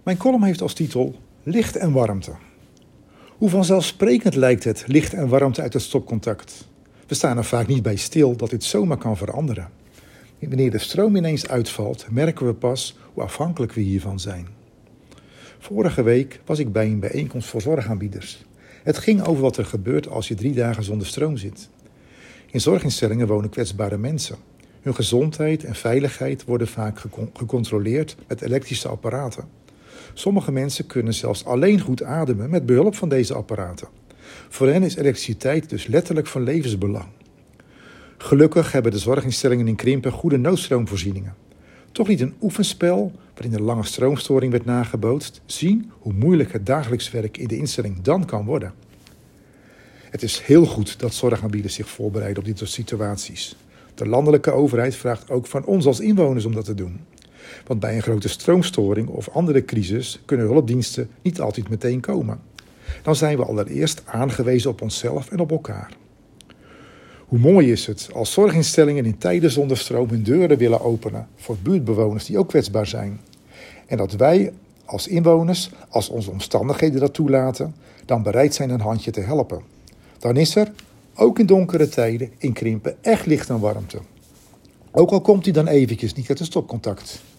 Mijn column heeft als titel Licht en warmte. Hoe vanzelfsprekend lijkt het licht en warmte uit het stopcontact. We staan er vaak niet bij stil dat dit zomaar kan veranderen. Wanneer de stroom ineens uitvalt, merken we pas hoe afhankelijk we hiervan zijn. Vorige week was ik bij een bijeenkomst voor zorgaanbieders. Het ging over wat er gebeurt als je 3 dagen zonder stroom zit. In zorginstellingen wonen kwetsbare mensen. Hun gezondheid en veiligheid worden vaak gecontroleerd met elektrische apparaten. Sommige mensen kunnen zelfs alleen goed ademen met behulp van deze apparaten. Voor hen is elektriciteit dus letterlijk van levensbelang. Gelukkig hebben de zorginstellingen in Krimpen goede noodstroomvoorzieningen. Toch niet een oefenspel waarin een lange stroomstoring werd nagebootst. Zien hoe moeilijk het dagelijks werk in de instelling dan kan worden. Het is heel goed dat zorgaanbieders zich voorbereiden op dit soort situaties. De landelijke overheid vraagt ook van ons als inwoners om dat te doen. Want bij een grote stroomstoring of andere crisis kunnen hulpdiensten niet altijd meteen komen. Dan zijn we allereerst aangewezen op onszelf en op elkaar. Hoe mooi is het als zorginstellingen in tijden zonder stroom hun deuren willen openen voor buurtbewoners die ook kwetsbaar zijn. En dat wij als inwoners, als onze omstandigheden dat toelaten, dan bereid zijn een handje te helpen. Dan is er, ook in donkere tijden, in Krimpen echt licht en warmte. Ook al komt hij dan eventjes niet uit het stopcontact.